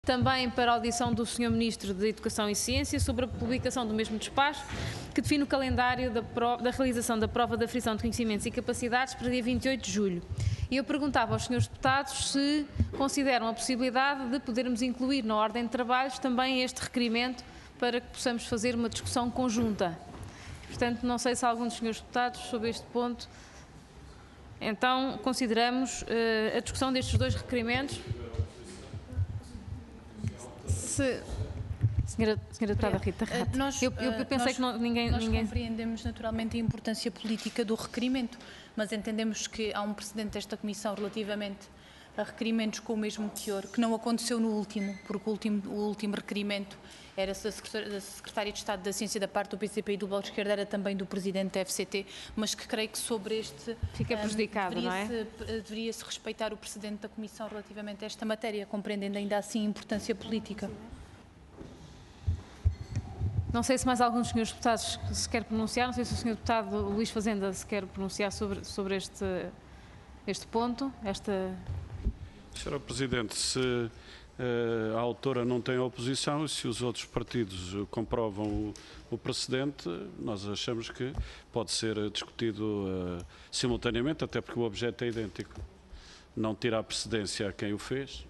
Também para a audição do Sr. Ministro da Educação e Ciência sobre a publicação do mesmo despacho que define o calendário da realização da prova de aferição de conhecimentos e capacidades para dia 28 de julho. E eu perguntava aos senhores deputados se consideram a possibilidade de podermos incluir na ordem de trabalhos também este requerimento para que possamos fazer uma discussão conjunta. Portanto, não sei se algum dos senhores deputados sobre este ponto. Então, consideramos a discussão destes dois requerimentos. Senhora Deputada Rita Rato, eu pensei que ninguém... Nós compreendemos naturalmente a importância política do requerimento, mas entendemos que há um precedente desta Comissão relativamente a requerimentos com o mesmo teor, que não aconteceu no último, porque o último requerimento era da Secretária de Estado da Ciência da parte do PCP e do Bloco de Esquerda, era também do Presidente da FCT, mas que creio que sobre este... Fica prejudicado, não é? Deveria-se respeitar o precedente da Comissão relativamente a esta matéria, compreendendo ainda assim a importância política. Não sei se mais algum dos senhores deputados se quer pronunciar, não sei se o senhor deputado Luís Fazenda se quer pronunciar sobre este ponto, Senhora Presidente, se a autora não tem oposição e se os outros partidos comprovam o precedente, nós achamos que pode ser discutido simultaneamente, até porque o objeto é idêntico. Não tira a precedência a quem o fez.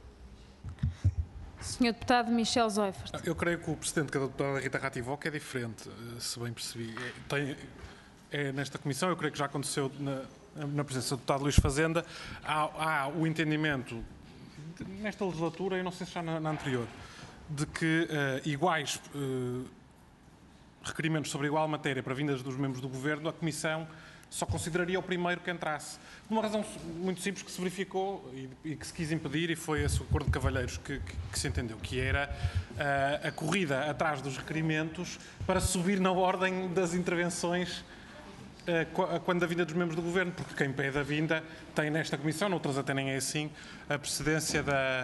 Senhor Deputado Michel Zoifert. Eu creio que o precedente que a deputada Rita Rato evoca é diferente, se bem percebi. Nesta Comissão, eu creio que já aconteceu na presença do deputado Luís Fazenda, há o entendimento, nesta legislatura, eu não sei se já na anterior, de que iguais requerimentos sobre igual matéria para vindas dos membros do Governo, a Comissão só consideraria o primeiro que entrasse. Por uma razão muito simples que se verificou e que se quis impedir, e foi esse o acordo de cavalheiros que se entendeu, que era a corrida atrás dos requerimentos para subir na ordem das intervenções quando a vinda dos membros do Governo, porque quem pede a vinda tem nesta Comissão, noutras até nem é assim, a precedência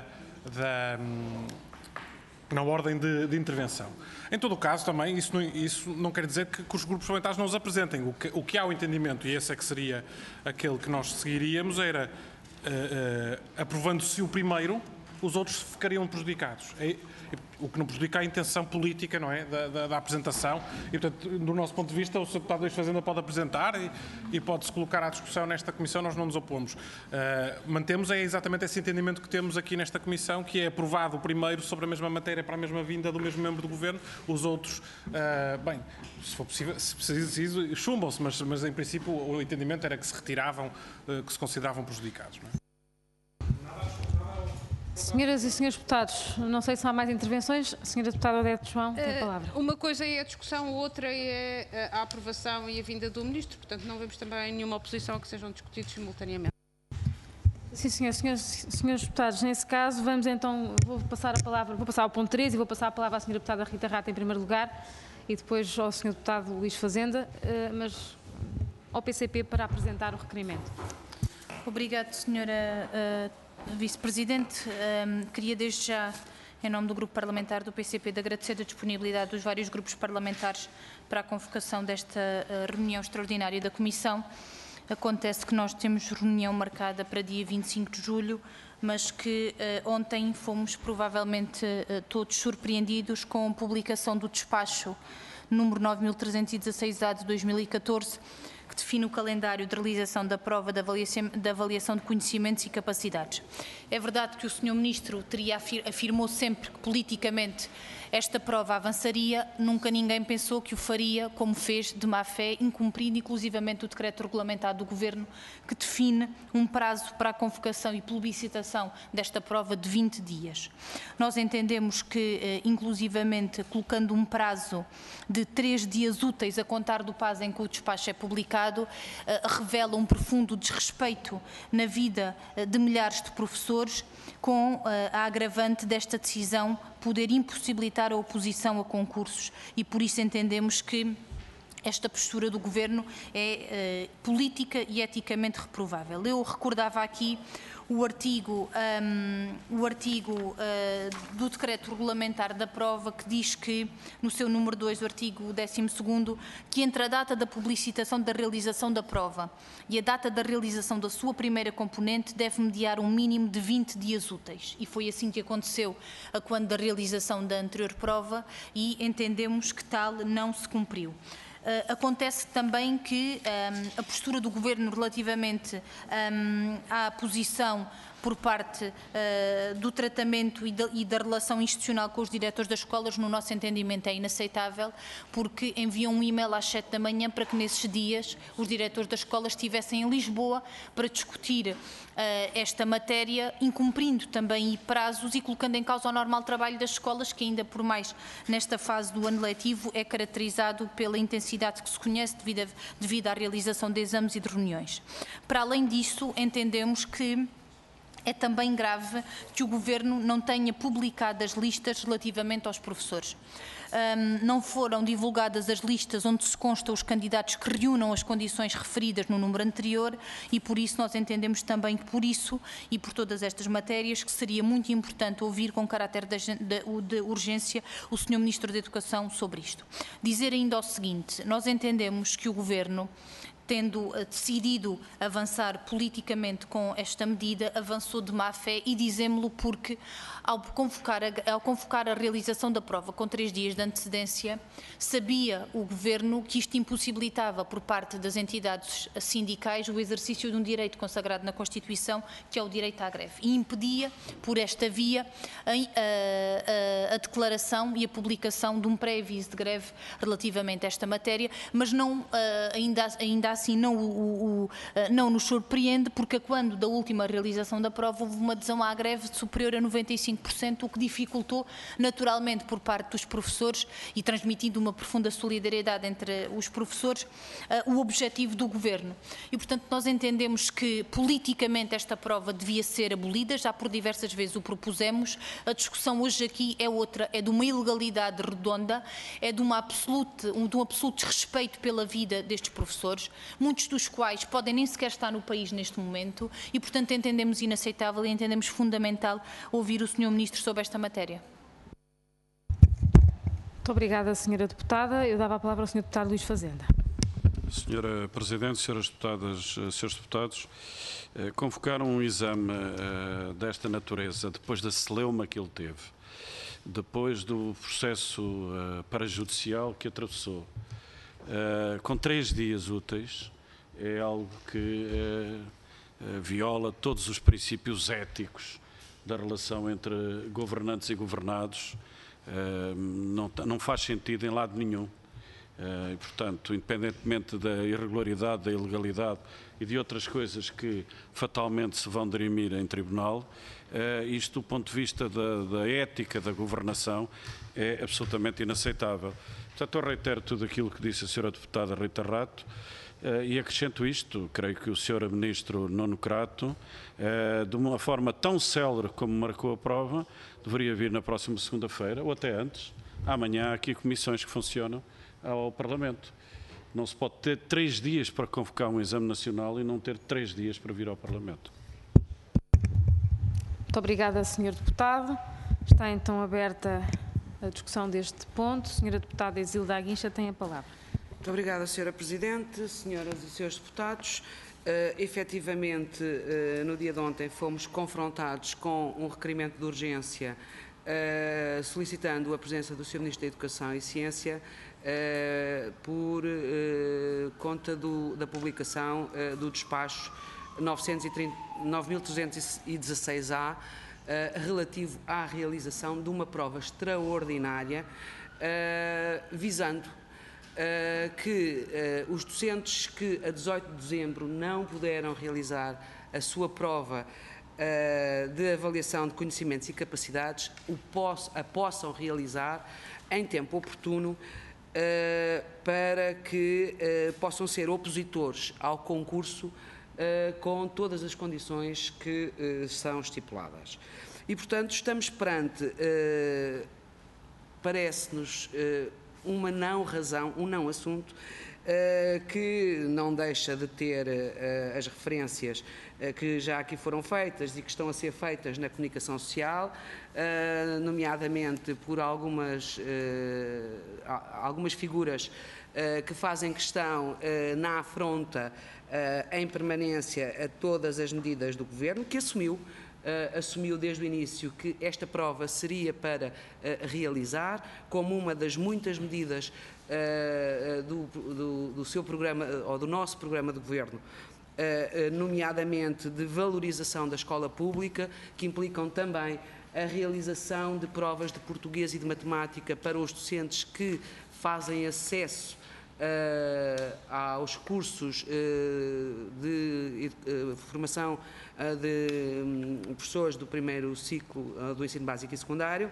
na ordem de intervenção. Em todo o caso, também, isso não quer dizer que os grupos parlamentares não os apresentem. O que há o entendimento, e esse é que seria aquele que nós seguiríamos, era, aprovando-se o primeiro, os outros ficariam prejudicados. O que não prejudica a intenção política, não é, da apresentação. E, portanto, do nosso ponto de vista, o Sr. Deputado Luís Fazenda pode apresentar e pode-se colocar à discussão nesta Comissão, nós não nos opomos. Mantemos exatamente esse entendimento que temos aqui nesta Comissão, que é aprovado o primeiro sobre a mesma matéria para a mesma vinda do mesmo membro do Governo, os outros, bem, se for possível, se preciso, chumbam-se, mas em princípio o entendimento era que se retiravam, que se consideravam prejudicados, não é? Senhoras e senhores deputados, não sei se há mais intervenções. Senhora Deputada Odete João, tem a palavra. Uma coisa é a discussão, outra é a aprovação e a vinda do Ministro, portanto não vemos também nenhuma oposição a que sejam discutidos simultaneamente. Sim, senhores deputados, nesse caso vamos então, vou passar ao ponto 3 e vou passar a palavra à senhora Deputada Rita Rato em primeiro lugar e depois ao senhor Deputado Luís Fazenda, mas ao PCP para apresentar o requerimento. Obrigado, senhora Vice-Presidente. Queria desde já, em nome do Grupo Parlamentar do PCP, de agradecer a disponibilidade dos vários grupos parlamentares para a convocação desta reunião extraordinária da Comissão. Acontece que nós temos reunião marcada para dia 25 de julho, mas que ontem fomos provavelmente todos surpreendidos com a publicação do despacho número 9316-A de 2014, que define o calendário de realização da prova de avaliação de conhecimentos e capacidades. É verdade que o Sr. Ministro afirmou sempre que politicamente esta prova avançaria, nunca ninguém pensou que o faria, como fez, de má fé, incumprindo inclusivamente o decreto regulamentado do Governo, que define um prazo para a convocação e plebiscitação desta prova de 20 dias. Nós entendemos que, inclusivamente, colocando um prazo de 3 dias úteis a contar do prazo em que o despacho é publicado, revela um profundo desrespeito na vida de milhares de professores, com a agravante desta decisão poder impossibilitar a oposição a concursos, e por isso entendemos que esta postura do Governo é política e eticamente reprovável. Eu recordava aqui o artigo do decreto regulamentar da prova, que diz que, no seu número 2, o artigo 12º, que entre a data da publicitação da realização da prova e a data da realização da sua primeira componente deve mediar um mínimo de 20 dias úteis. E foi assim que aconteceu a quando da realização da anterior prova e entendemos que tal não se cumpriu. Acontece também que a postura do Governo relativamente à posição por parte do tratamento e da relação institucional com os diretores das escolas, no nosso entendimento, é inaceitável, porque enviam um e-mail às 7 da manhã para que nesses dias os diretores das escolas estivessem em Lisboa para discutir esta matéria, incumprindo também prazos e colocando em causa o normal trabalho das escolas, que ainda por mais nesta fase do ano letivo é caracterizado pela intensidade que se conhece devido à realização de exames e de reuniões. Para além disso, entendemos que é também grave que o Governo não tenha publicado as listas relativamente aos professores. Não foram divulgadas as listas onde se constam os candidatos que reúnam as condições referidas no número anterior e por isso nós entendemos também que por isso e por todas estas matérias que seria muito importante ouvir com caráter de urgência o Sr. Ministro da Educação sobre isto. Dizer ainda o seguinte, nós entendemos que o Governo, tendo decidido avançar politicamente com esta medida, avançou de má fé e dizemos-lo porque, ao convocar a realização da prova com 3 dias de antecedência, sabia o Governo que isto impossibilitava por parte das entidades sindicais o exercício de um direito consagrado na Constituição, que é o direito à greve, e impedia, por esta via, a declaração e a publicação de um pré-aviso de greve relativamente a esta matéria, mas não, ainda assim não nos surpreende, porque quando da última realização da prova houve uma adesão à greve superior a 95%, o que dificultou naturalmente por parte dos professores e transmitindo uma profunda solidariedade entre os professores, o objetivo do Governo. E portanto nós entendemos que politicamente esta prova devia ser abolida, já por diversas vezes o propusemos. A discussão hoje aqui é outra, é de uma ilegalidade redonda, é de um absoluto desrespeito pela vida destes professores, muitos dos quais podem nem sequer estar no país neste momento e, portanto, entendemos inaceitável e entendemos fundamental ouvir o Sr. Ministro sobre esta matéria. Muito obrigada, Sra. Deputada. Eu dava a palavra ao Sr. Deputado Luís Fazenda. Sra. Presidente, Sras. Deputadas, Srs. Deputados, convocar um exame desta natureza, depois da celeuma que ele teve, depois do processo parajudicial que atravessou, com 3 dias úteis, é algo que viola todos os princípios éticos da relação entre governantes e governados. Não faz sentido em lado nenhum. E, portanto, independentemente da irregularidade, da ilegalidade e de outras coisas que fatalmente se vão dirimir em tribunal, isto, do ponto de vista da ética da governação, é absolutamente inaceitável. Portanto, eu reitero tudo aquilo que disse a Sra. Deputada Rita Rato e acrescento isto, creio que o Sr. Ministro Nuno Crato, de uma forma tão célere como marcou a prova, deveria vir na próxima segunda-feira, ou até antes. Amanhã há aqui comissões que funcionam ao Parlamento. Não se pode ter 3 dias para convocar um exame nacional e não ter 3 dias para vir ao Parlamento. Muito obrigada, Sr. Deputado. Está então aberta a discussão deste ponto. Sra. Deputada Exilda Aguincha tem a palavra. Muito obrigada, Sra. Presidente, senhoras e senhores deputados. Efetivamente, no dia de ontem fomos confrontados com um requerimento de urgência solicitando a presença do Sr. Ministro da Educação e Ciência por conta da publicação do despacho 9316-A relativo à realização de uma prova extraordinária visando que os docentes que a 18 de dezembro não puderam realizar a sua prova de avaliação de conhecimentos e capacidades a possam realizar em tempo oportuno para que possam ser opositores ao concurso com todas as condições que são estipuladas. E, portanto, estamos perante, parece-nos, uma não razão, um não assunto, que não deixa de ter as referências que já aqui foram feitas e que estão a ser feitas na comunicação social, nomeadamente por algumas figuras que fazem questão na afronta em permanência a todas as medidas do Governo, que assumiu desde o início que esta prova seria para realizar, como uma das muitas medidas do seu programa, ou do nosso programa de Governo, nomeadamente de valorização da escola pública, que implicam também a realização de provas de português e de matemática para os docentes que fazem acesso aos cursos de formação de professores do primeiro ciclo do ensino básico e secundário,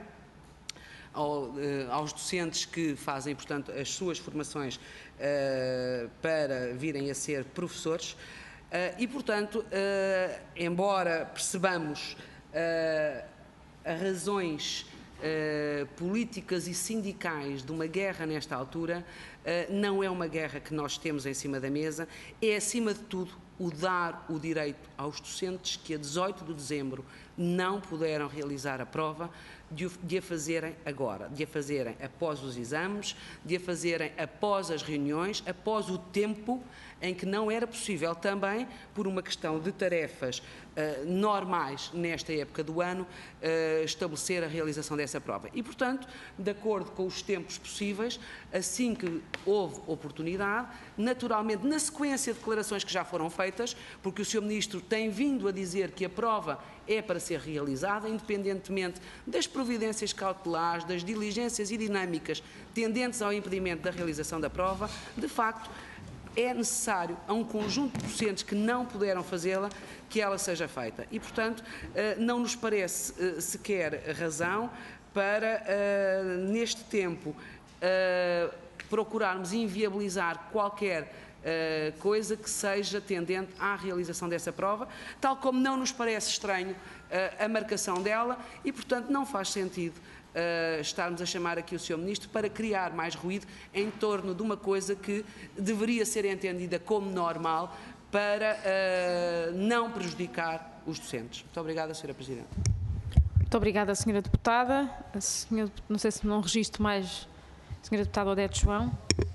aos docentes que fazem, portanto, as suas formações para virem a ser professores e, portanto, embora percebamos as razões políticas e sindicais de uma guerra nesta altura, não é uma guerra que nós temos em cima da mesa, é acima de tudo o dar o direito aos docentes que a 18 de dezembro não puderam realizar a prova, de a fazerem agora, de a fazerem após os exames, de a fazerem após as reuniões, após o tempo em que não era possível também, por uma questão de tarefas normais nesta época do ano, estabelecer a realização dessa prova. E, portanto, de acordo com os tempos possíveis, assim que houve oportunidade, naturalmente, na sequência de declarações que já foram feitas, porque o Sr. Ministro tem vindo a dizer que a prova é para ser realizada, independentemente das providências cautelares, das diligências e dinâmicas tendentes ao impedimento da realização da prova, de facto, é necessário a um conjunto de docentes que não puderam fazê-la, que ela seja feita. E, portanto, não nos parece sequer razão para, neste tempo, procurarmos inviabilizar qualquer coisa que seja tendente à realização dessa prova, tal como não nos parece estranho a marcação dela e, portanto, não faz sentido estarmos a chamar aqui o Sr. Ministro para criar mais ruído em torno de uma coisa que deveria ser entendida como normal para não prejudicar os docentes. Muito obrigada, Sra. Presidente. Muito obrigada, Sra. Deputada. Não sei se não registro mais Sra. Deputada Odete João.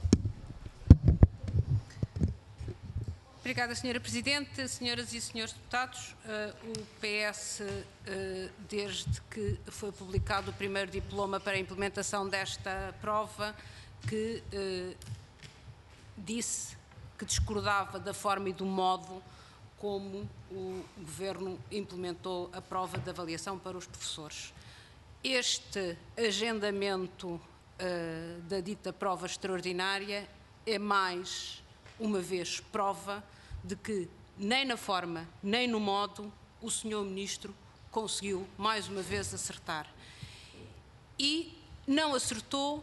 Obrigada, Sra. Presidente. Senhoras e senhores deputados, o PS, desde que foi publicado o primeiro diploma para a implementação desta prova, que disse que discordava da forma e do modo como o Governo implementou a prova de avaliação para os professores. Este agendamento da dita prova extraordinária é mais uma vez prova de que nem na forma nem no modo o Sr. Ministro conseguiu mais uma vez acertar. E não acertou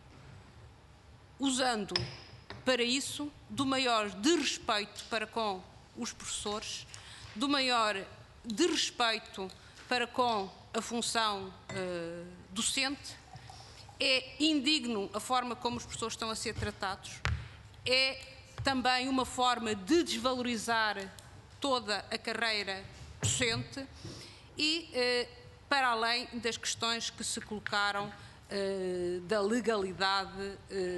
usando para isso do maior desrespeito para com os professores, do maior desrespeito para com a função docente. É indigno a forma como os professores estão a ser tratados, é também uma forma de desvalorizar toda a carreira docente e, para além das questões que se colocaram da legalidade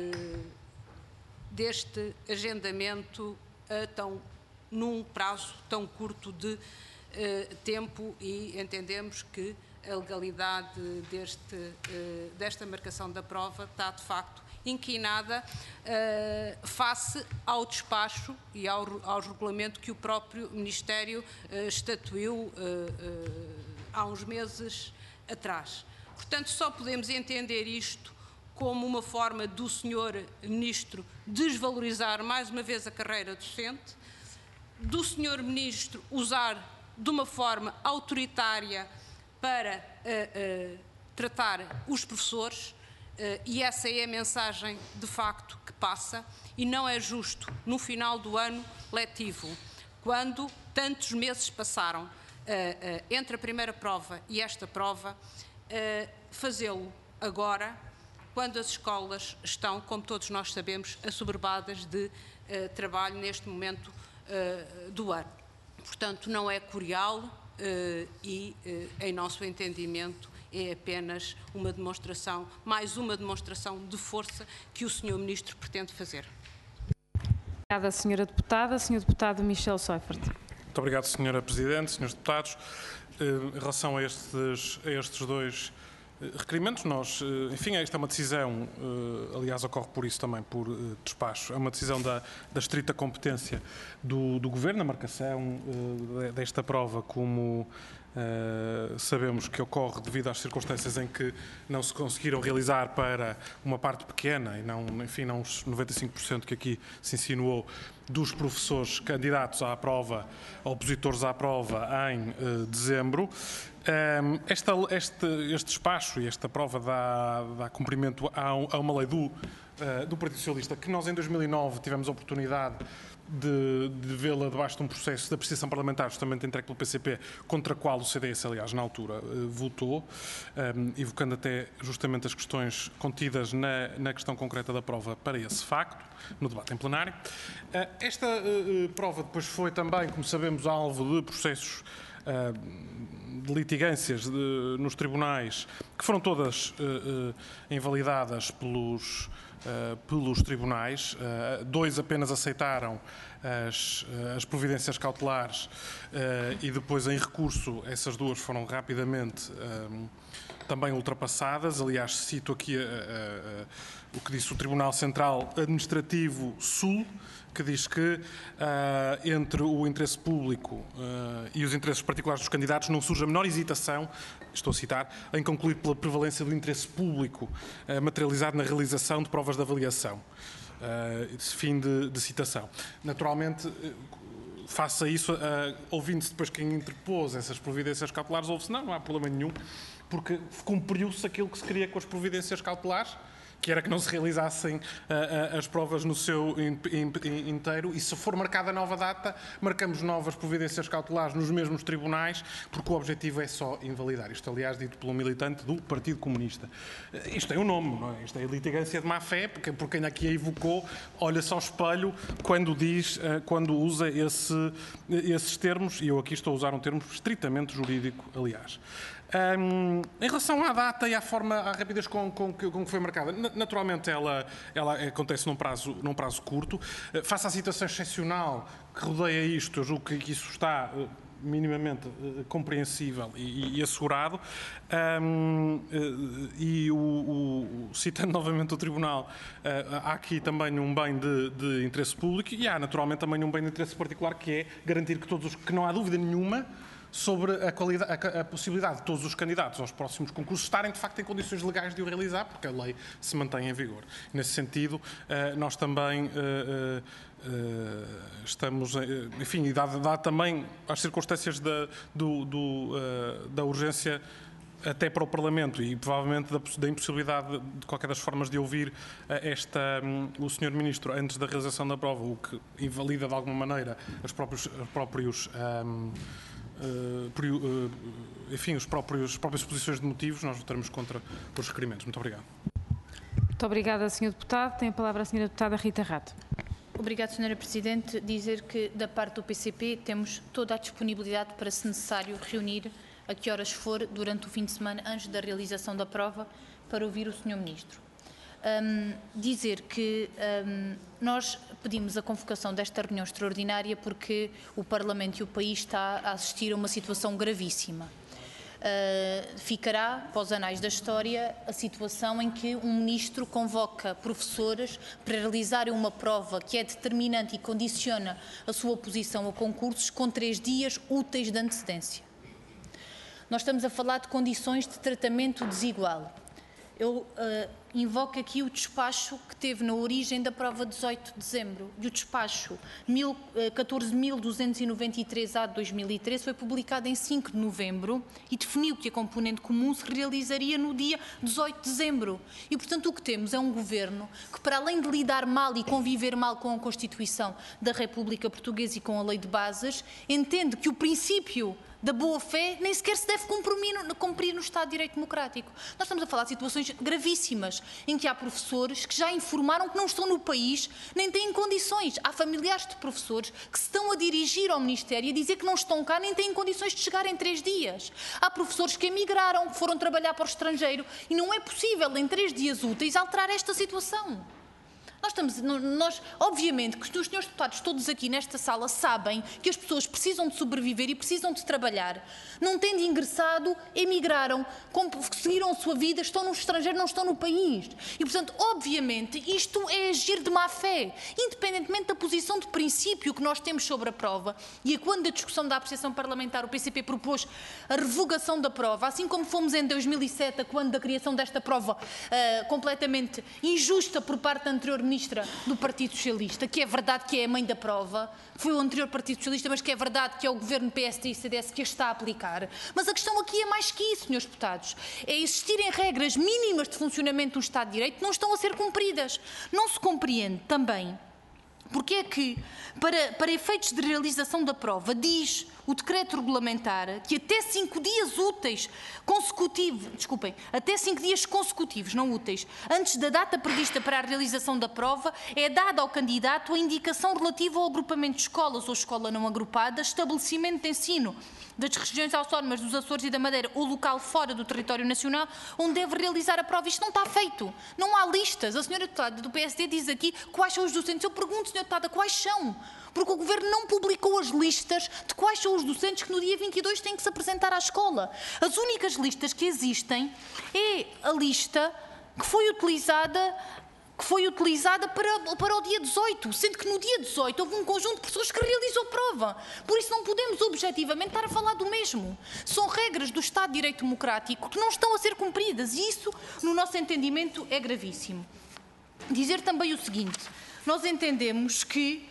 deste agendamento num prazo tão curto de tempo, e entendemos que a legalidade desta marcação da prova está, de facto, inquinada face ao despacho e ao regulamento que o próprio Ministério estatuiu há uns meses atrás. Portanto, só podemos entender isto como uma forma do Sr. Ministro desvalorizar mais uma vez a carreira docente, do Sr. Ministro usar de uma forma autoritária para tratar os professores, e essa é a mensagem de facto que passa, e não é justo no final do ano letivo, quando tantos meses passaram entre a primeira prova e esta prova, fazê-lo agora quando as escolas estão, como todos nós sabemos, assoberbadas de trabalho neste momento do ano. Portanto, não é curial e, em nosso entendimento, é apenas uma demonstração, mais uma demonstração de força que o Sr. Ministro pretende fazer. Obrigada, Sra. Deputada. Sr. Deputado Michel Seifert. Muito obrigado, Sra. Presidente, Srs. Deputados. Em relação a estes dois requerimentos, enfim, esta é uma decisão, aliás, ocorre por isso também, por despacho, é uma decisão da estrita competência do Governo, a marcação desta prova, como sabemos que ocorre devido às circunstâncias em que não se conseguiram realizar para uma parte pequena, e não, enfim, não os 95% que aqui se insinuou, dos professores candidatos à prova, opositores à prova, em dezembro. Este despacho e esta prova dá cumprimento a uma lei do Partido Socialista que nós em 2009 tivemos a oportunidade de vê-la debaixo de um processo de apreciação parlamentar justamente entregue pelo PCP, contra a qual o CDS, aliás, na altura, votou, evocando até justamente as questões contidas na questão concreta da prova para esse facto, no debate em plenário. Esta prova depois foi também, como sabemos, alvo de processos de litigâncias nos tribunais, que foram todas invalidadas pelos tribunais. Dois apenas aceitaram as providências cautelares e depois, em recurso, essas duas foram rapidamente também ultrapassadas. Aliás, cito aqui o que disse o Tribunal Central Administrativo Sul, que diz que entre o interesse público e os interesses particulares dos candidatos não surge a menor hesitação, estou a citar, em concluir pela prevalência do interesse público materializado na realização de provas de avaliação. Fim de citação. Naturalmente, face a isso, ouvindo-se depois quem interpôs essas providências cautelares, ouve-se, não há problema nenhum, porque cumpriu-se aquilo que se queria com as providências cautelares, que era que não se realizassem as provas no seu inteiro, e se for marcada nova data, marcamos novas providências cautelares nos mesmos tribunais, porque o objetivo é só invalidar. Isto, aliás, dito por um militante do Partido Comunista. Isto tem um nome, não é? Isto é litigância de má-fé, porque por quem aqui a evocou, olha-se ao espelho quando usa esses termos, e eu aqui estou a usar um termo estritamente jurídico, aliás. Em relação à data e à rapidez com que foi marcada, naturalmente ela acontece num prazo curto. Face à situação excepcional que rodeia isto, eu julgo que isso está minimamente compreensível e assegurado. Citando novamente o Tribunal, há aqui também um bem de interesse público e há naturalmente também um bem de interesse particular, que é garantir que não há dúvida nenhuma sobre a possibilidade de todos os candidatos aos próximos concursos estarem, de facto, em condições legais de o realizar, porque a lei se mantém em vigor. Nesse sentido, nós também estamos, enfim, e dado também as circunstâncias da urgência até para o Parlamento e provavelmente da impossibilidade de qualquer das formas de ouvir o Sr. Ministro antes da realização da prova, o que invalida de alguma maneira as próprias exposições de motivos, nós votaremos contra os requerimentos. Muito obrigado. Muito obrigada, Sr. Deputado. Tem a palavra a Sra. Deputada Rita Rato. Obrigada, Sra. Presidente. Dizer que, da parte do PCP, temos toda a disponibilidade para, se necessário, reunir a que horas for durante o fim de semana, antes da realização da prova, para ouvir o Sr. Ministro. Dizer que nós pedimos a convocação desta reunião extraordinária porque o Parlamento e o país está a assistir a uma situação gravíssima. Ficará, para os anais da história, a situação em que um ministro convoca professores para realizarem uma prova que é determinante e condiciona a sua oposição a concursos com 3 dias úteis de antecedência. Nós estamos a falar de condições de tratamento desigual. Eu invoco aqui o despacho que teve na origem da prova 18 de dezembro. E o despacho 14.293-A de 2013 foi publicado em 5 de novembro e definiu que a componente comum se realizaria no dia 18 de dezembro. E, portanto, o que temos é um governo que, para além de lidar mal e conviver mal com a Constituição da República Portuguesa e com a Lei de Bases, entende que o princípio da boa-fé nem sequer se deve cumprir no Estado de Direito Democrático. Nós estamos a falar de situações gravíssimas, em que há professores que já informaram que não estão no país, nem têm condições. Há familiares de professores que se estão a dirigir ao Ministério e a dizer que não estão cá, nem têm condições de chegar em 3 dias. Há professores que emigraram, que foram trabalhar para o estrangeiro, e não é possível, em 3 dias úteis, alterar esta situação. Obviamente, que os senhores deputados todos aqui nesta sala sabem que as pessoas precisam de sobreviver e precisam de trabalhar. Não tendo ingressado, emigraram, seguiram a sua vida, estão no estrangeiro, não estão no país. E, portanto, obviamente, isto é agir de má fé, independentemente da posição de princípio que nós temos sobre a prova. E quando a discussão da apreciação parlamentar, o PCP propôs a revogação da prova, assim como fomos em 2007, quando da criação desta prova completamente injusta por parte da anterior Ministra do Partido Socialista, que é verdade que é a mãe da prova, foi o anterior Partido Socialista, mas que é verdade que é o Governo PSD e CDS que a está a aplicar. Mas a questão aqui é mais que isso, senhores deputados. É existirem regras mínimas de funcionamento do Estado de Direito que não estão a ser cumpridas. Não se compreende também porque é que, para efeitos de realização da prova, diz o decreto regulamentar que até 5 dias úteis consecutivos, até 5 dias consecutivos, não úteis, antes da data prevista para a realização da prova, é dada ao candidato a indicação relativa ao agrupamento de escolas ou escola não agrupada, estabelecimento de ensino das regiões autónomas dos Açores e da Madeira ou local fora do território nacional, onde deve realizar a prova. Isto não está feito. Não há listas. A senhora deputada do PSD diz aqui quais são os docentes. Eu pergunto, senhora deputada, quais são? Porque o Governo não publicou as listas de quais são os docentes que no dia 22 têm que se apresentar à escola. As únicas listas que existem é a lista que foi utilizada para o dia 18, sendo que no dia 18 houve um conjunto de pessoas que realizou prova. Por isso não podemos objetivamente estar a falar do mesmo. São regras do Estado de Direito Democrático que não estão a ser cumpridas e isso, no nosso entendimento, é gravíssimo. Dizer também o seguinte, nós entendemos que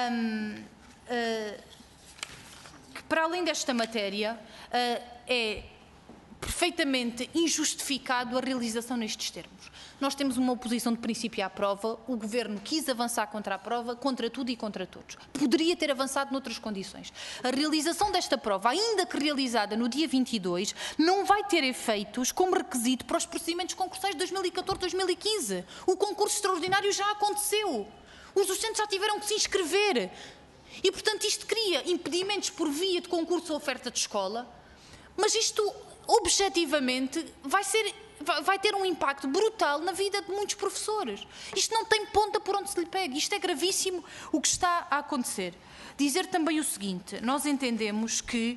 para além desta matéria, é perfeitamente injustificado a realização nestes termos. Nós temos uma oposição de princípio à prova, o Governo quis avançar contra a prova, contra tudo e contra todos. Poderia ter avançado noutras condições. A realização desta prova, ainda que realizada no dia 22, não vai ter efeitos como requisito para os procedimentos concursais de 2014-2015. O concurso extraordinário já aconteceu. Os docentes já tiveram que se inscrever. E, portanto, isto cria impedimentos por via de concurso ou oferta de escola, mas isto, objetivamente, vai ter um impacto brutal na vida de muitos professores. Isto não tem ponta por onde se lhe pegue. Isto é gravíssimo o que está a acontecer. Dizer também o seguinte, nós entendemos que,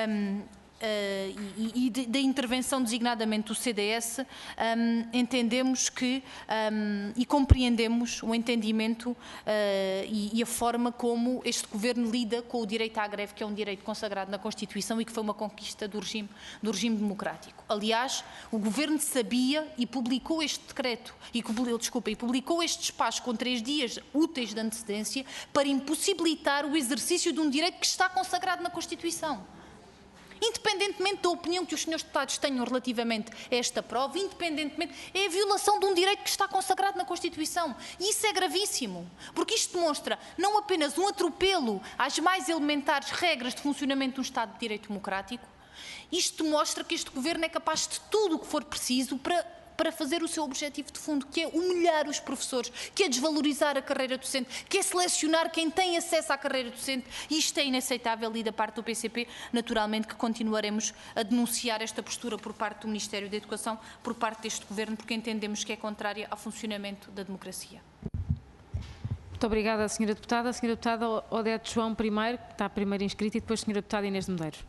da intervenção designadamente do CDS, entendemos que, e compreendemos o entendimento e a forma como este Governo lida com o direito à greve, que é um direito consagrado na Constituição e que foi uma conquista do regime democrático. Aliás, o Governo sabia e publicou este decreto, e publicou este despacho com 3 dias úteis de antecedência para impossibilitar o exercício de um direito que está consagrado na Constituição. Independentemente da opinião que os senhores deputados tenham relativamente a esta prova, independentemente, é a violação de um direito que está consagrado na Constituição. E isso é gravíssimo, porque isto demonstra não apenas um atropelo às mais elementares regras de funcionamento de um Estado de Direito Democrático, isto mostra que este Governo é capaz de tudo o que for preciso para fazer o seu objetivo de fundo, que é humilhar os professores, que é desvalorizar a carreira docente, que é selecionar quem tem acesso à carreira docente. E isto é inaceitável e da parte do PCP, naturalmente, que continuaremos a denunciar esta postura por parte do Ministério da Educação, por parte deste Governo, porque entendemos que é contrária ao funcionamento da democracia. Muito obrigada, Sra. Deputada. A Sra. Deputada Odete João primeiro, que está primeiro inscrita, e depois a Sra. Deputada Inês de Medeiros.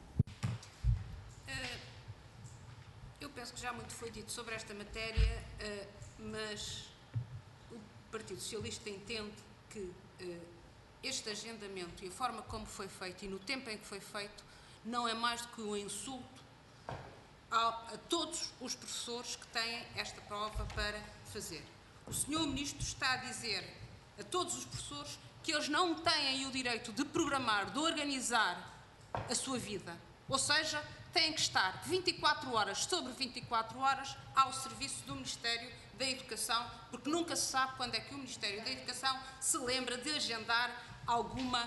Penso que já muito foi dito sobre esta matéria, mas o Partido Socialista entende que este agendamento e a forma como foi feito e no tempo em que foi feito não é mais do que um insulto a todos os professores que têm esta prova para fazer. O Sr. Ministro está a dizer a todos os professores que eles não têm o direito de programar, de organizar a sua vida, ou seja, têm que estar 24 horas sobre 24 horas ao serviço do Ministério da Educação, porque nunca se sabe quando é que o Ministério da Educação se lembra de agendar alguma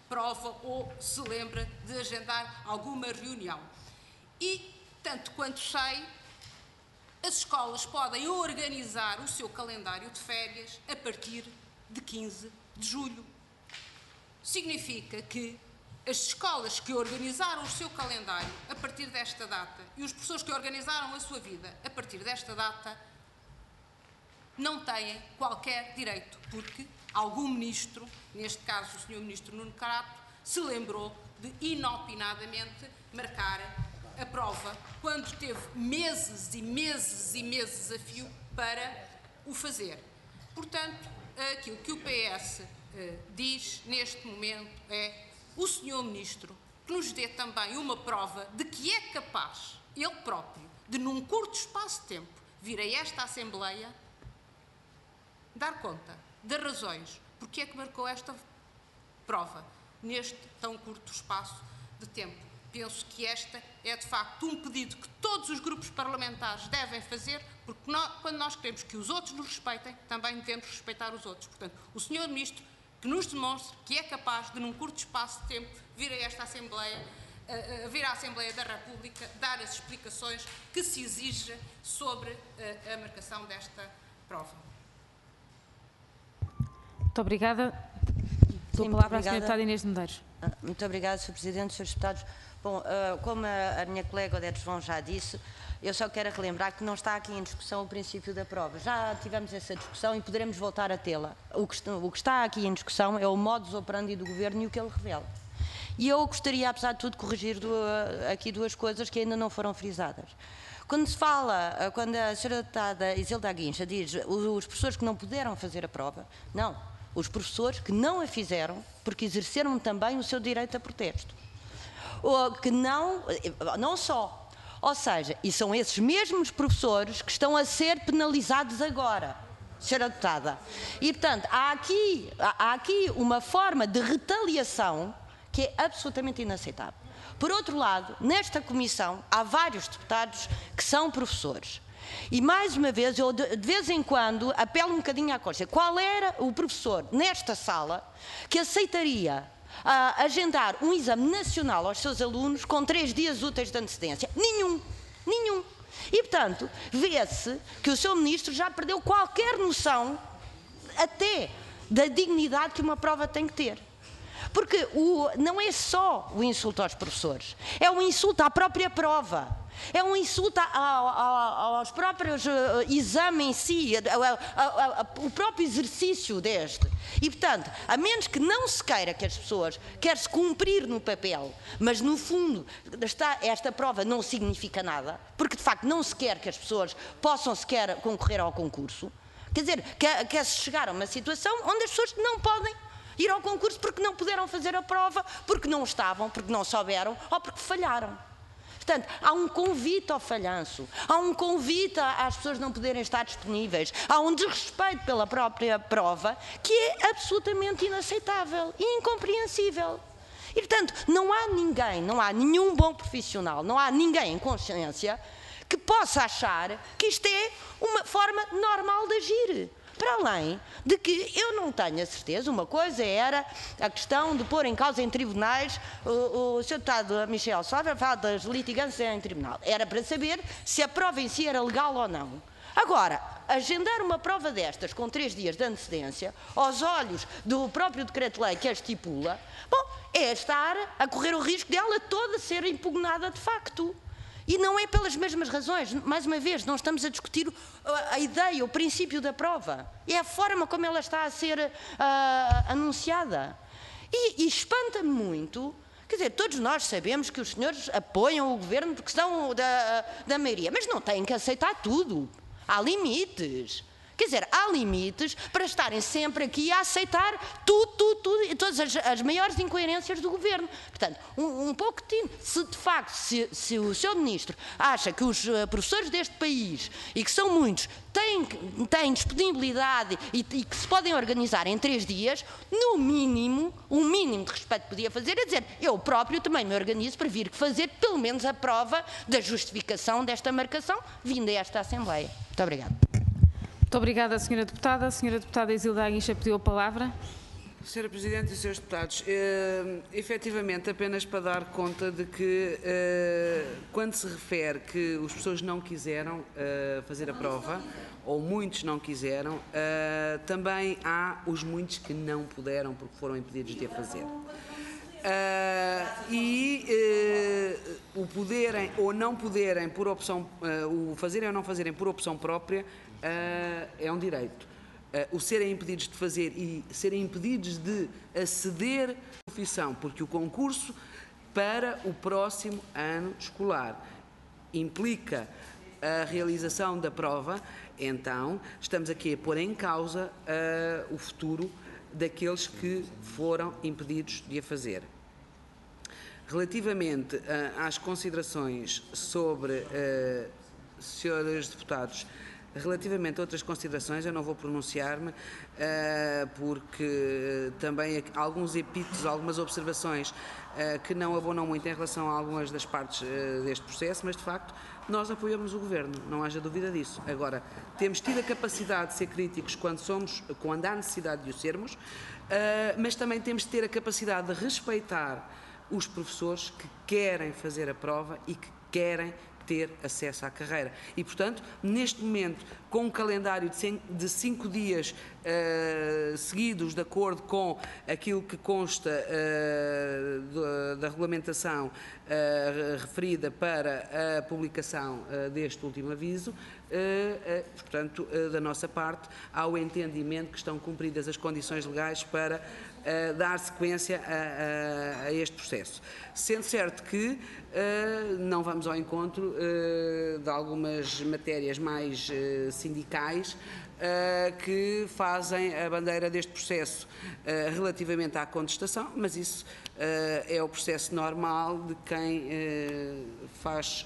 prova ou se lembra de agendar alguma reunião. E, tanto quanto sei, as escolas podem organizar o seu calendário de férias a partir de 15 de julho. Significa que as escolas que organizaram o seu calendário a partir desta data e os professores que organizaram a sua vida a partir desta data não têm qualquer direito, porque algum ministro, neste caso o Sr. Ministro Nuno Crato, se lembrou de inopinadamente marcar a prova quando teve meses e meses e meses a fio para o fazer. Portanto, aquilo que o PS diz neste momento é o Sr. Ministro que nos dê também uma prova de que é capaz, ele próprio, de num curto espaço de tempo, vir a esta Assembleia dar conta das razões porque é que marcou esta prova neste tão curto espaço de tempo. Penso que esta é, de facto, um pedido que todos os grupos parlamentares devem fazer, porque quando nós queremos que os outros nos respeitem, também devemos respeitar os outros. Portanto, o Sr. Ministro que nos demonstre que é capaz de, num curto espaço de tempo, vir a esta Assembleia, vir à Assembleia da República, dar as explicações que se exige sobre a marcação desta prova. Muito obrigada. Com a palavra à Sra. Deputada Inês de Medeiros. Muito obrigada, Sr. Presidente, Srs. Deputados. Bom, como a minha colega Odete João já disse, eu só quero relembrar que não está aqui em discussão o princípio da prova. Já tivemos essa discussão e poderemos voltar a tê-la. O que está aqui em discussão é o modus operandi do Governo e o que ele revela. E eu gostaria, apesar de tudo, corrigir aqui duas coisas que ainda não foram frisadas. Quando se fala, quando a Sra. Deputada Isilda Guincha diz os professores que não puderam fazer a prova, não. Os professores que não a fizeram porque exerceram também o seu direito a protesto. Ou que não só. Ou seja, e são esses mesmos professores que estão a ser penalizados agora, Sra. Deputada. E, portanto, há aqui uma forma de retaliação que é absolutamente inaceitável. Por outro lado, nesta comissão há vários deputados que são professores. E, mais uma vez, eu de vez em quando apelo um bocadinho à consciência. Qual era o professor nesta sala que aceitaria agendar um exame nacional aos seus alunos com 3 dias úteis de antecedência? Nenhum. Nenhum. E, portanto, vê-se que o Sr. Ministro já perdeu qualquer noção até da dignidade que uma prova tem que ter. Porque não é só o insulto aos professores, é um insulto à própria prova. É um insulto aos próprios exames em si, o próprio exercício deste. E, portanto, a menos que não se queira que as pessoas, quer-se cumprir no papel, mas no fundo esta prova não significa nada, porque de facto não se quer que as pessoas possam sequer concorrer ao concurso, quer dizer, quer-se chegar a uma situação onde as pessoas não podem ir ao concurso porque não puderam fazer a prova, porque não estavam, porque não souberam ou porque falharam. Portanto, há um convite ao falhanço, há um convite às pessoas não poderem estar disponíveis, há um desrespeito pela própria prova que é absolutamente inaceitável e incompreensível. E, portanto, não há ninguém, não há nenhum bom profissional, não há ninguém em consciência que possa achar que isto é uma forma normal de agir. Para além de que eu não tenho a certeza, uma coisa era a questão de pôr em causa em tribunais, o Sr. Deputado Michel Soares fala das litigâncias em tribunal, era para saber se a prova em si era legal ou não. Agora, agendar uma prova destas com 3 dias de antecedência, aos olhos do próprio decreto-lei que a estipula, bom, é estar a correr o risco dela toda ser impugnada de facto. E não é pelas mesmas razões. Mais uma vez, não estamos a discutir a ideia, o princípio da prova. É a forma como ela está a ser anunciada. E espanta-me muito, quer dizer, todos nós sabemos que os senhores apoiam o governo porque são da maioria, mas não têm que aceitar tudo. Há limites. Quer dizer, há limites para estarem sempre aqui a aceitar tudo, e todas as maiores incoerências do governo. Portanto, um pouco se de facto, se o Sr. Ministro acha que os professores deste país, e que são muitos, têm disponibilidade e que se podem organizar em 3 dias, no mínimo, o mínimo de respeito que podia fazer é dizer, eu próprio também me organizo para vir fazer pelo menos a prova da justificação desta marcação vinda a esta Assembleia. Muito obrigada. Muito obrigada, Sra. Deputada. A Sra. Deputada Isilda Guincha pediu a palavra. Sra. Presidente e Srs. Deputados, efetivamente, apenas para dar conta de que, quando se refere que as pessoas não quiseram fazer a prova, ou muitos não quiseram, também há os muitos que não puderam porque foram impedidos de a fazer. O poderem ou não poderem por opção, o fazerem ou não fazerem por opção própria é um direito. O serem impedidos de fazer e serem impedidos de aceder à profissão, porque o concurso para o próximo ano escolar implica a realização da prova, então estamos aqui a pôr em causa o futuro daqueles que foram impedidos de a fazer. Relativamente às considerações sobre, senhores deputados, relativamente a outras considerações, eu não vou pronunciar-me, porque também alguns epítetos, algumas observações que não abonam muito em relação a algumas das partes deste processo, mas de facto nós apoiamos o Governo, não haja dúvida disso. Agora, temos tido a capacidade de ser críticos quando há necessidade de o sermos, mas também temos de ter a capacidade de respeitar os professores que querem fazer a prova e que querem ter acesso à carreira. E, portanto, neste momento, com um calendário de 5 dias seguidos, de acordo com aquilo que consta da regulamentação referida para a publicação deste último aviso, portanto, da nossa parte, há o entendimento que estão cumpridas as condições legais para dar sequência a este processo. Sendo certo que não vamos ao encontro de algumas matérias mais sindicais que fazem a bandeira deste processo relativamente à contestação, mas isso é o processo normal de quem faz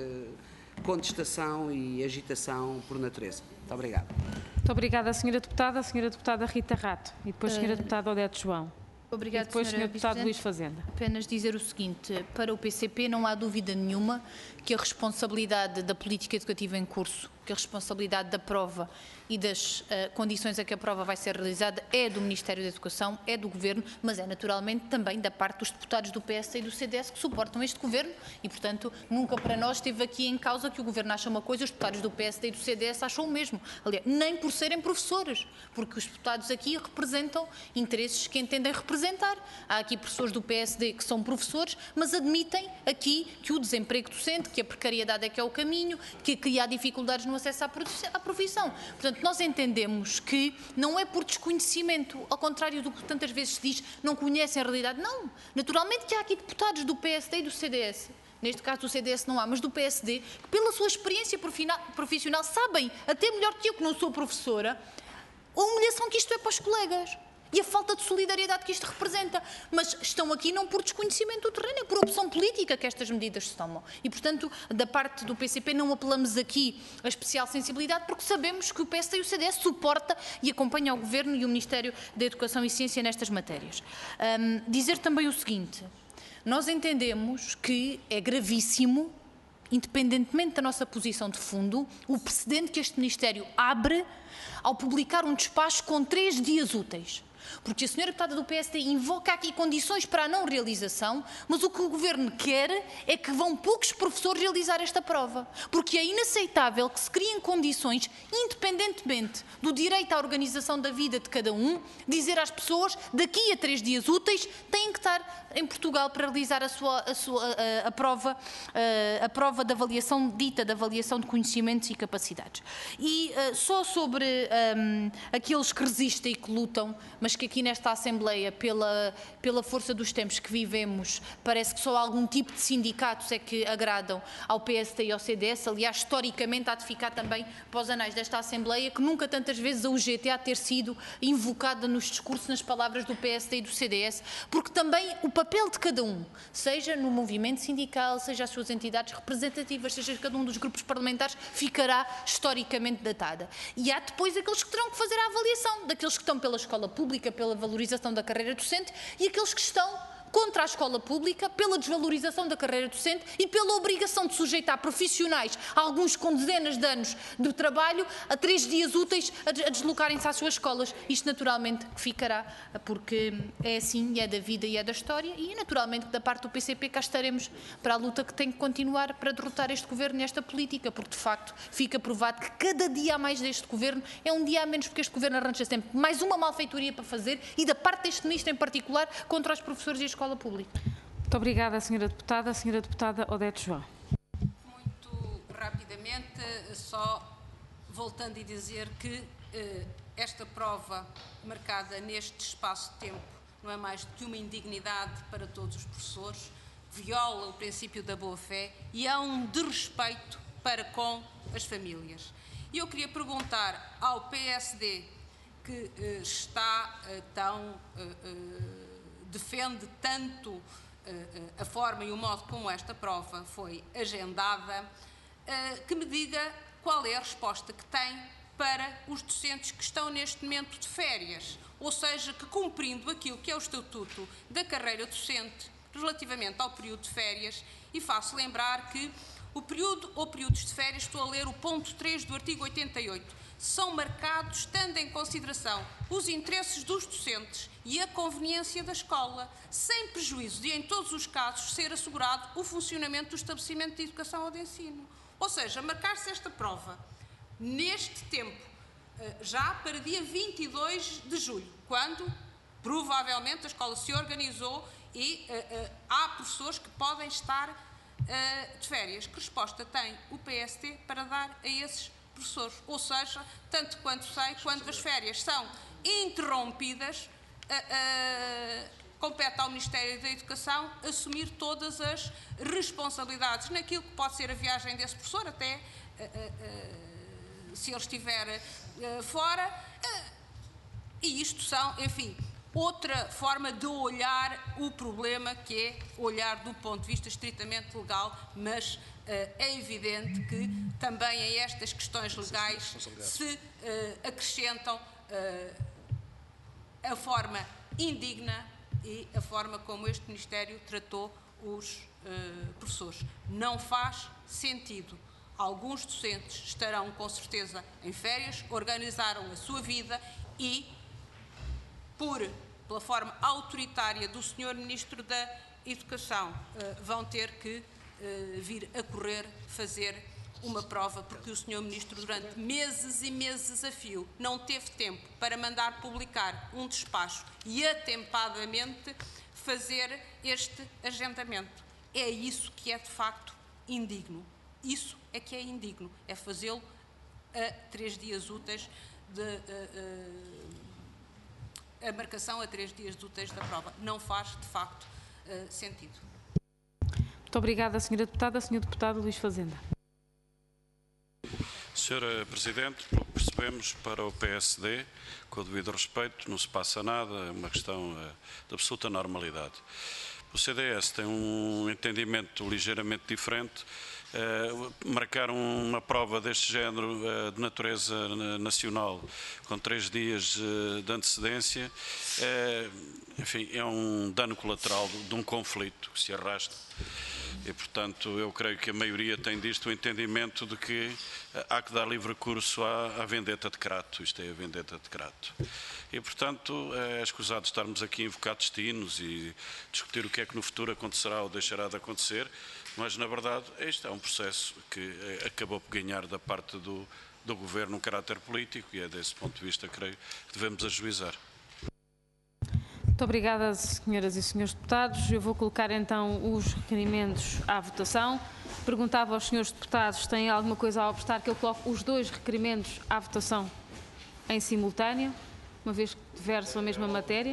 contestação e agitação por natureza. Muito obrigada. Muito obrigada, Sra. Deputada. A Sra. Deputada Rita Rato e depois a Sra. Deputada Odete João. Obrigada, e depois o Sr. Deputado Luís Vice-Presidente. Fazenda. Apenas dizer o seguinte, para o PCP não há dúvida nenhuma que a responsabilidade da política educativa em curso, que a responsabilidade da prova e das condições a que a prova vai ser realizada é do Ministério da Educação, é do Governo, mas é naturalmente também da parte dos deputados do PS e do CDS que suportam este Governo e, portanto, nunca para nós esteve aqui em causa que o Governo acha uma coisa, os deputados do PSD e do CDS acham o mesmo. Aliás, nem por serem professores, porque os deputados aqui representam interesses que entendem representar. Há aqui professores do PSD que são professores, mas admitem aqui que o desemprego docente, que a precariedade é que é o caminho, que há dificuldades no acesso à profissão. Portanto, nós entendemos que não é por desconhecimento, ao contrário do que tantas vezes se diz, não conhecem a realidade. Não. Naturalmente que há aqui deputados do PSD e do CDS, neste caso do CDS não há, mas do PSD, que pela sua experiência profissional sabem, até melhor que eu que não sou professora, a humilhação que isto é para os colegas. E a falta de solidariedade que isto representa. Mas estão aqui não por desconhecimento do terreno, é por opção política que estas medidas se tomam. E, portanto, da parte do PCP não apelamos aqui a especial sensibilidade, porque sabemos que o PSD e o CDS suporta e acompanha o Governo e o Ministério da Educação e Ciência nestas matérias. Dizer também o seguinte, nós entendemos que é gravíssimo, independentemente da nossa posição de fundo, o precedente que este Ministério abre ao publicar um despacho com 3 dias úteis. Porque a senhora deputada do PSD invoca aqui condições para a não realização, mas o que o Governo quer é que vão poucos professores realizar esta prova. Porque é inaceitável que se criem condições, independentemente do direito à organização da vida de cada um, dizer às pessoas, daqui a 3 dias úteis, têm que estar em Portugal para realizar a prova de avaliação, dita de avaliação de conhecimentos e capacidades. E só sobre aqueles que resistem e que lutam, mas que aqui nesta Assembleia, pela força dos tempos que vivemos, parece que só algum tipo de sindicatos é que agradam ao PSD e ao CDS. Aliás, historicamente há de ficar também para os anais desta Assembleia que nunca tantas vezes a UGT há de ter sido invocada nos discursos, nas palavras do PSD e do CDS, porque também o papel de cada um, seja no movimento sindical, seja as suas entidades representativas, seja cada um dos grupos parlamentares, ficará historicamente datada. E há depois aqueles que terão que fazer a avaliação, daqueles que estão pela escola pública, pela valorização da carreira docente e aqueles que estão contra a escola pública, pela desvalorização da carreira docente e pela obrigação de sujeitar profissionais, alguns com dezenas de anos de trabalho, a 3 dias úteis a deslocarem-se às suas escolas. Isto naturalmente ficará, porque é assim, e é da vida e é da história, e naturalmente da parte do PCP cá estaremos para a luta que tem que continuar para derrotar este governo e esta política, porque de facto fica provado que cada dia a mais deste governo é um dia a menos, porque este governo arranja sempre mais uma malfeitoria para fazer, e da parte deste ministro em particular, contra os professores e a escola pública. Muito obrigada, Sra. Deputada. A Sra. Deputada Odete João. Muito rapidamente, só voltando e dizer que esta prova marcada neste espaço de tempo não é mais do que uma indignidade para todos os professores, viola o princípio da boa-fé e há um desrespeito para com as famílias. E eu queria perguntar ao PSD, que defende tanto a forma e o modo como esta prova foi agendada, que me diga qual é a resposta que tem para os docentes que estão neste momento de férias, ou seja, que cumprindo aquilo que é o estatuto da carreira docente relativamente ao período de férias, e faço lembrar que o período ou períodos de férias, estou a ler o ponto 3 do artigo 88, são marcados tendo em consideração os interesses dos docentes e a conveniência da escola, sem prejuízo de, em todos os casos, ser assegurado o funcionamento do estabelecimento de educação ou de ensino. Ou seja, marcar-se esta prova neste tempo, já para dia 22 de julho, quando provavelmente a escola se organizou e há professores que podem estar de férias. Que resposta tem o PSD para dar a esses professores? Ou seja, tanto quanto sei, quando as férias são interrompidas, compete ao Ministério da Educação assumir todas as responsabilidades naquilo que pode ser a viagem desse professor, até se ele estiver fora, e isto são, enfim, outra forma de olhar o problema, que é olhar do ponto de vista estritamente legal, mas é evidente que também a estas questões legais se acrescentam a forma indigna e a forma como este Ministério tratou os professores. Não faz sentido. Alguns docentes estarão com certeza em férias, organizaram a sua vida e, pela forma autoritária do Sr. Ministro da Educação, vão ter que vir a correr fazer uma prova, porque o Sr. Ministro, durante meses e meses a fio, não teve tempo para mandar publicar um despacho e atempadamente fazer este agendamento. É isso que é de facto indigno. Isso é que é indigno, é fazê-lo a 3 dias úteis a marcação a 3 dias úteis da prova. Não faz, de facto, sentido. Muito obrigada, Sra. Deputada. Sr. Deputado Luís Fazenda. Sra. Presidente, pelo que percebemos, para o PSD, com o devido respeito, não se passa nada, é uma questão de absoluta normalidade. O CDS tem um entendimento ligeiramente diferente. Marcar uma prova deste género de natureza nacional com 3 dias de antecedência, enfim, é um dano colateral de um conflito que se arrasta. E, portanto, eu creio que a maioria tem disto o entendimento de que há que dar livre curso à vendetta de Crato. Isto é a vendetta de Crato. E, portanto, é escusado estarmos aqui a invocar destinos e discutir o que é que no futuro acontecerá ou deixará de acontecer, mas, na verdade, este é um processo que acabou por ganhar da parte do Governo um caráter político e é desse ponto de vista, creio, que devemos ajuizar. Muito obrigada, senhoras e senhores deputados. Eu vou colocar então os requerimentos à votação. Perguntava aos senhores deputados se têm alguma coisa a obstar que eu coloque os 2 requerimentos à votação em simultâneo, uma vez que versam a mesma matéria.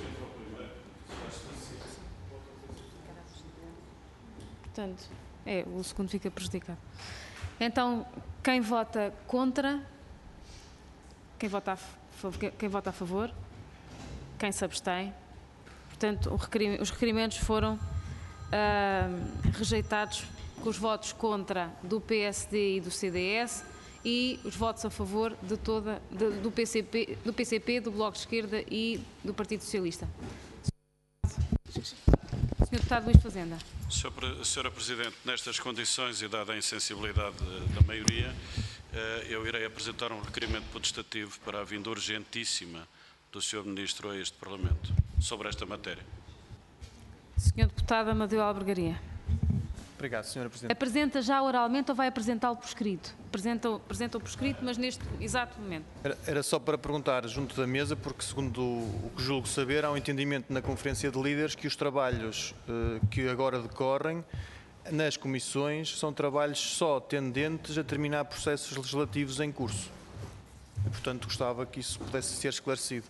Portanto, o segundo fica prejudicado. Então, quem vota contra? Quem vota a favor? Quem se abstém? Portanto, os requerimentos foram rejeitados com os votos contra do PSD e do CDS e os votos a favor do PCP, do Bloco de Esquerda e do Partido Socialista. Sr. Deputado Luís Fazenda. Senhora Presidente, nestas condições e dada a insensibilidade da maioria, eu irei apresentar um requerimento potestativo para a vinda urgentíssima do Sr. Ministro a este Parlamento sobre esta matéria. Sr. Deputado Amadeu Albergaria. Obrigado, Sra. Presidente. Apresenta já oralmente ou vai apresentá-lo por escrito? Apresenta-o por escrito, mas neste exato momento. Era só para perguntar junto da mesa, porque segundo o que julgo saber, há um entendimento na Conferência de Líderes que os trabalhos que agora decorrem nas comissões são trabalhos só tendentes a terminar processos legislativos em curso. E, portanto, gostava que isso pudesse ser esclarecido.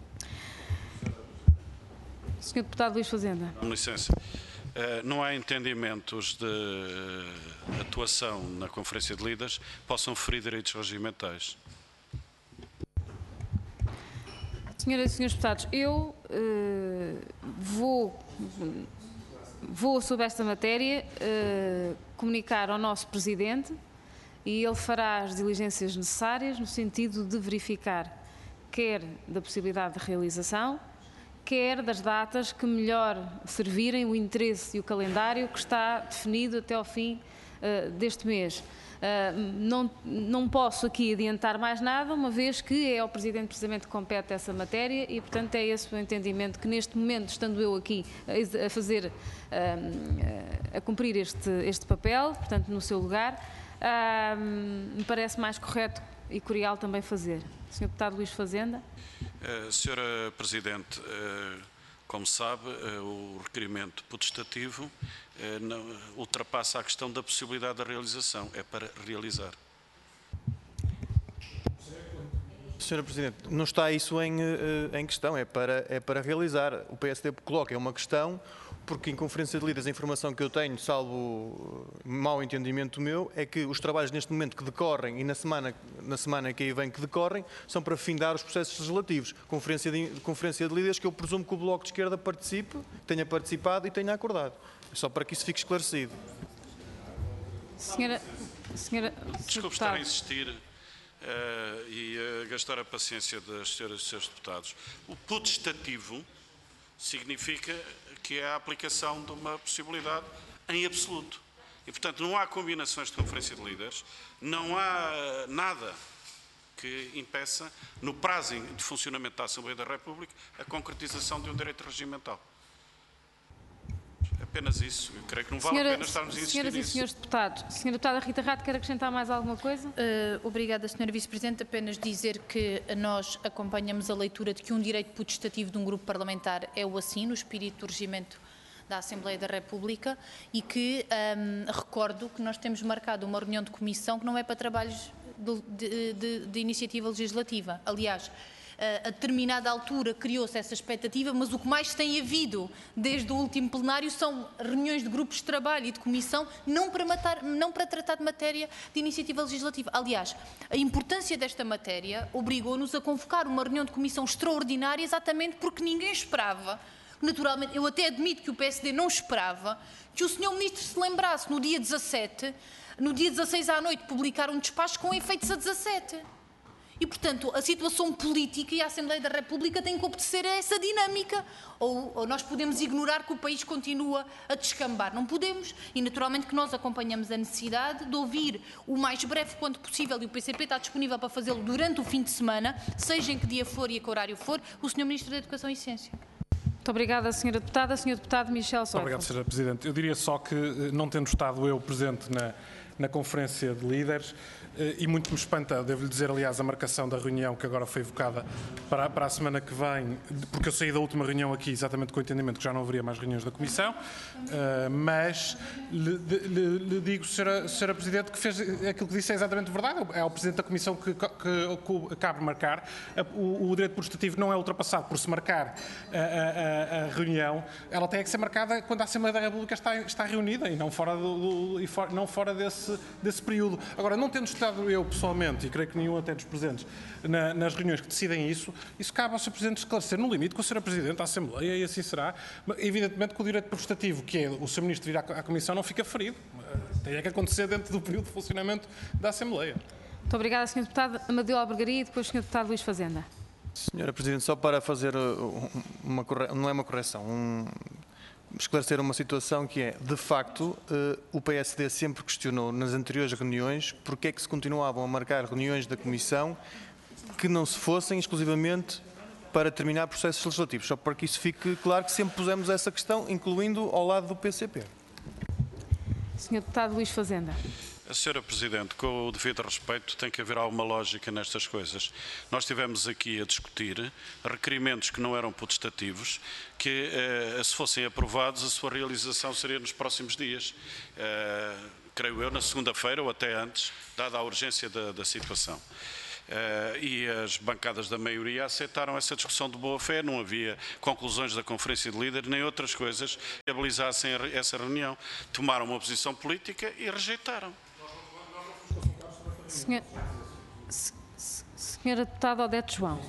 Sr. Deputado Luís Fazenda. Com licença. Não há entendimentos de atuação na Conferência de Líderes possam ferir direitos regimentais. Senhoras e senhores deputados, eu vou sobre esta matéria comunicar ao nosso Presidente e ele fará as diligências necessárias no sentido de verificar quer da possibilidade de realização, quer das datas que melhor servirem o interesse e o calendário que está definido até ao fim deste mês. Não posso aqui adiantar mais nada, uma vez que é ao Presidente precisamente que compete essa matéria e, portanto, é esse o entendimento que neste momento, estando eu aqui a cumprir este papel, portanto, no seu lugar, me parece mais correto e curial também fazer. Sr. Deputado Luís Fazenda. Senhora Presidente, como sabe, o requerimento potestativo ultrapassa a questão da possibilidade da realização, é para realizar. Sra. Presidente, não está isso em questão, é para realizar. O PSD coloca uma questão, porque em Conferência de Líderes a informação que eu tenho, salvo mau entendimento meu, é que os trabalhos neste momento que decorrem e na semana que aí vem que decorrem, são para findar os processos legislativos. Conferência de Líderes que eu presumo que o Bloco de Esquerda participe, tenha participado e tenha acordado. Só para que isso fique esclarecido. Desculpe estar a insistir e gastar a paciência das senhoras e senhores deputados. O potestativo significa que é a aplicação de uma possibilidade em absoluto. E, portanto, não há combinações de Conferência de Líderes, não há nada que impeça, no prazo de funcionamento da Assembleia da República, a concretização de um direito regimental. Apenas isso. Eu creio que não vale a pena estarmos a insistir Senhoras e senhores deputados, Sra. Deputada Rita Rato, quer acrescentar mais alguma coisa? Obrigada, Sra. Vice-Presidente. Apenas dizer que nós acompanhamos a leitura de que um direito potestativo de um grupo parlamentar é o assim, no espírito do regimento da Assembleia da República, e que recordo que nós temos marcado uma reunião de comissão que não é para trabalhos de iniciativa legislativa. Aliás, a determinada altura criou-se essa expectativa, mas o que mais tem havido desde o último plenário são reuniões de grupos de trabalho e de comissão, não para tratar de matéria de iniciativa legislativa. Aliás, a importância desta matéria obrigou-nos a convocar uma reunião de comissão extraordinária exatamente porque ninguém esperava. Naturalmente, eu até admito que o PSD não esperava que o Sr. Ministro se lembrasse no dia 17, no dia 16 à noite, publicar um despacho com efeitos a 17. E, portanto, a situação política e a Assembleia da República têm que obedecer a essa dinâmica. Ou nós podemos ignorar que o país continua a descambar. Não podemos. E, naturalmente, que nós acompanhamos a necessidade de ouvir o mais breve quanto possível, e o PCP está disponível para fazê-lo durante o fim de semana, seja em que dia for e a que horário for, o Sr. Ministro da Educação e Ciência. Muito obrigada, Sra. Deputada. Sr. Deputado Michel Soares. Obrigado, Sra. Presidente. Eu diria só que, não tendo estado eu presente na Conferência de Líderes, e muito me espanta, devo-lhe dizer, aliás, a marcação da reunião que agora foi evocada para a semana que vem, porque eu saí da última reunião aqui exatamente com o entendimento que já não haveria mais reuniões da Comissão, mas lhe digo, Sra. Presidente, que fez aquilo que disse é exatamente verdade. É ao Presidente da Comissão que cabe marcar. O direito potestativo não é ultrapassado por se marcar a reunião. Ela tem que ser marcada quando a Assembleia da República está reunida e não fora desse período. Agora, não tendo estado eu pessoalmente, e creio que nenhum até dos presentes, nas reuniões que decidem isso cabe ao Sr. Presidente esclarecer, no limite, com a Sra. Presidente da Assembleia, e assim será. Evidentemente que o direito potestativo, que é o Sr. Ministro vir à Comissão, não fica ferido. Tem que acontecer dentro do período de funcionamento da Assembleia. Muito obrigada, Sr. Deputado Amadeu Albergaria e depois o Sr. Deputado Luís Fazenda. Sra. Presidente, só para fazer não é uma correção, esclarecer uma situação que é, de facto, o PSD sempre questionou nas anteriores reuniões porque é que se continuavam a marcar reuniões da Comissão que não se fossem exclusivamente para terminar processos legislativos. Só para que isso fique claro que sempre pusemos essa questão, incluindo ao lado do PCP. Sr. Deputado Luís Fazenda. Sra. Presidente, com o devido respeito, tem que haver alguma lógica nestas coisas. Nós estivemos aqui a discutir requerimentos que não eram potestativos, que se fossem aprovados, a sua realização seria nos próximos dias. Creio eu, na segunda-feira ou até antes, dada a urgência da situação. E as bancadas da maioria aceitaram essa discussão de boa fé, não havia conclusões da Conferência de Líderes nem outras coisas que viabilizassem essa reunião. Tomaram uma posição política e rejeitaram. Senhora Deputada Odete João.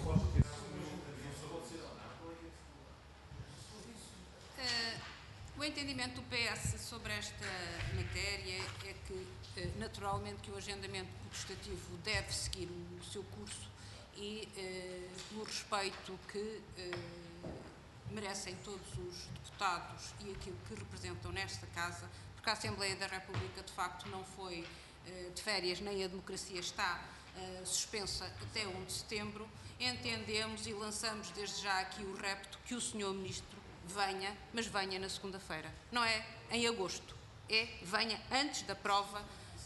O entendimento do PS sobre esta matéria é que, naturalmente, que o agendamento potestativo deve seguir o seu curso e no respeito que merecem todos os deputados e aquilo que representam nesta Casa, porque a Assembleia da República, de facto, não foi de férias, nem a democracia está suspensa até 1 de setembro, entendemos e lançamos desde já aqui o repto que o Sr. Ministro venha, mas venha na segunda-feira. Não é em agosto, venha antes da prova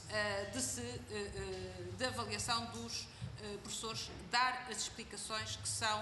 de avaliação dos professores, dar as explicações que são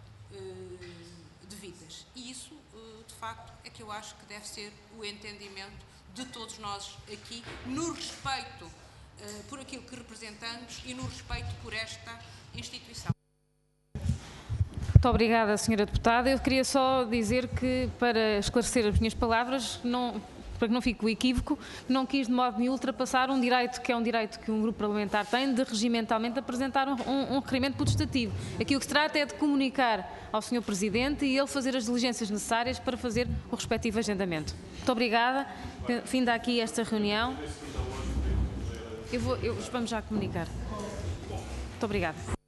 devidas. E isso, de facto, é que eu acho que deve ser o entendimento de todos nós aqui, no respeito por aquilo que representamos e no respeito por esta instituição. Muito obrigada, Sra. Deputada. Eu queria só dizer que, para esclarecer as minhas palavras, para que não fique o equívoco, não quis de modo nenhum ultrapassar um direito que é um direito que um grupo parlamentar tem de regimentalmente apresentar um requerimento potestativo. Aqui o que se trata é de comunicar ao Sr. Presidente e ele fazer as diligências necessárias para fazer o respectivo agendamento. Muito obrigada. Finda aqui esta reunião. Vamos já comunicar. Muito obrigada.